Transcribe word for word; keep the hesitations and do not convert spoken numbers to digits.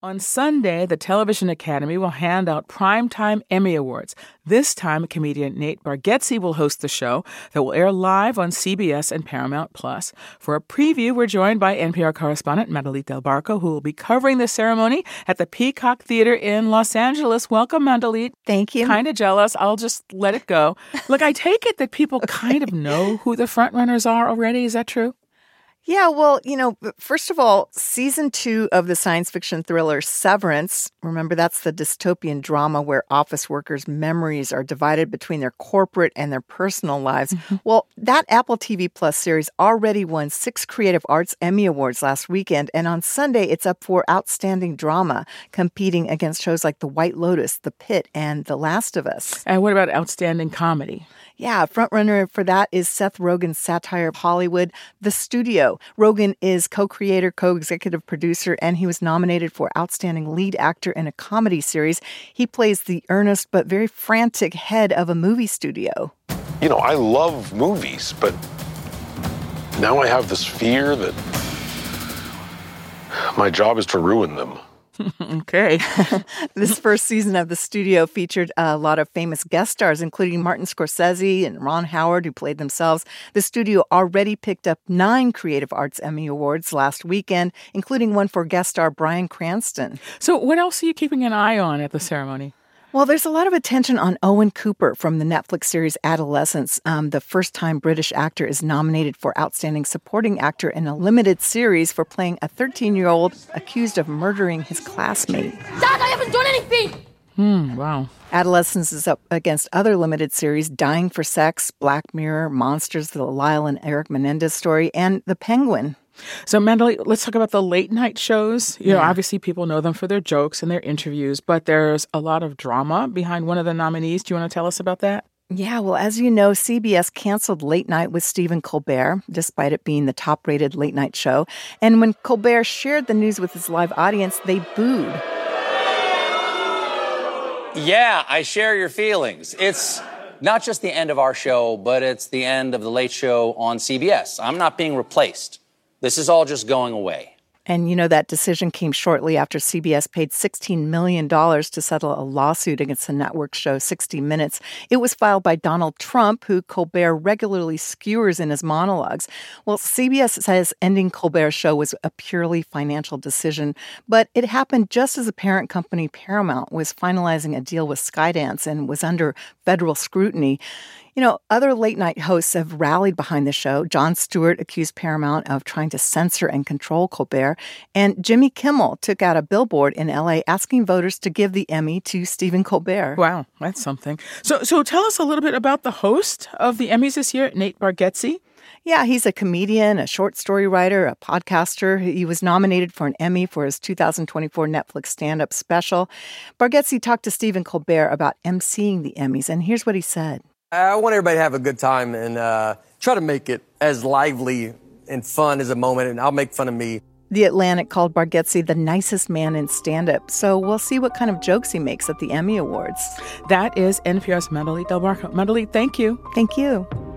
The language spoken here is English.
On Sunday, the Television Academy will hand out Primetime Emmy Awards. This time, comedian Nate Bargatze will host the show that will air live on C B S and Paramount Plus. For a preview, we're joined by N P R correspondent Mandalit Del Barco, who will be covering the ceremony at the Peacock Theater in Los Angeles. Welcome, Mandalit. Thank you. Kind of jealous. I'll just let it go. Look, I take it that people kind of know who the frontrunners are already. Is that true? Yeah, well, you know, first of all, season two of the science fiction thriller Severance, remember that's the dystopian drama where office workers' memories are divided between their corporate and their personal lives. Mm-hmm. Well, that Apple T V Plus series already won six Creative Arts Emmy Awards last weekend, and on Sunday it's up for Outstanding Drama, competing against shows like The White Lotus, The Pit, and The Last of Us. And what about Outstanding Comedy? Yeah, frontrunner for that is Seth Rogen's satire of Hollywood, The Studio. Rogen is co-creator, co-executive producer, and he was nominated for Outstanding Lead Actor in a Comedy Series. He plays the earnest but very frantic head of a movie studio. You know, I love movies, but now I have this fear that my job is to ruin them. Okay. This first season of The Studio featured a lot of famous guest stars, including Martin Scorsese and Ron Howard, who played themselves. The Studio already picked up nine Creative Arts Emmy Awards last weekend, including one for guest star Bryan Cranston. So what else are you keeping an eye on at the ceremony? Well, there's a lot of attention on Owen Cooper from the Netflix series Adolescence. Um, the first-time British actor is nominated for Outstanding Supporting Actor in a limited series for playing a thirteen-year-old accused of murdering his classmate. Dad, I haven't done anything! Hmm, wow. Adolescence is up against other limited series, Dying for Sex, Black Mirror, Monsters, the Lyle and Eric Menendez story, and The Penguin. So, Mandalit, let's talk about the late night shows. You yeah. know, obviously people know them for their jokes and their interviews, but there's a lot of drama behind one of the nominees. Do you want to tell us about that? Yeah, well, as you know, C B S canceled Late Night with Stephen Colbert, despite it being the top-rated late night show. And when Colbert shared the news with his live audience, they booed. Yeah, I share your feelings. It's not just the end of our show, but it's the end of the late show on C B S. I'm not being replaced. This is all just going away. And, you know, that decision came shortly after C B S paid sixteen million dollars to settle a lawsuit against the network show sixty minutes. It was filed by Donald Trump, who Colbert regularly skewers in his monologues. Well, C B S says ending Colbert's show was a purely financial decision, but it happened just as the parent company Paramount was finalizing a deal with Skydance and was under federal scrutiny. You know, other late-night hosts have rallied behind the show. Jon Stewart accused Paramount of trying to censor and control Colbert. And Jimmy Kimmel took out a billboard in L A asking voters to give the Emmy to Stephen Colbert. Wow, that's something. So so tell us a little bit about the host of the Emmys this year, Nate Bargatze. Yeah, he's a comedian, a short story writer, a podcaster. He was nominated for an Emmy for his two thousand twenty-four Netflix stand-up special. Bargatze talked to Stephen Colbert about emceeing the Emmys, and here's what he said. I want everybody to have a good time and uh, try to make it as lively and fun as a moment, and I'll make fun of me. The Atlantic called Bargatze the nicest man in stand-up, so we'll see what kind of jokes he makes at the Emmy Awards. That is N P R's Mandalit Del Barco. Mandalit, thank you. Thank you.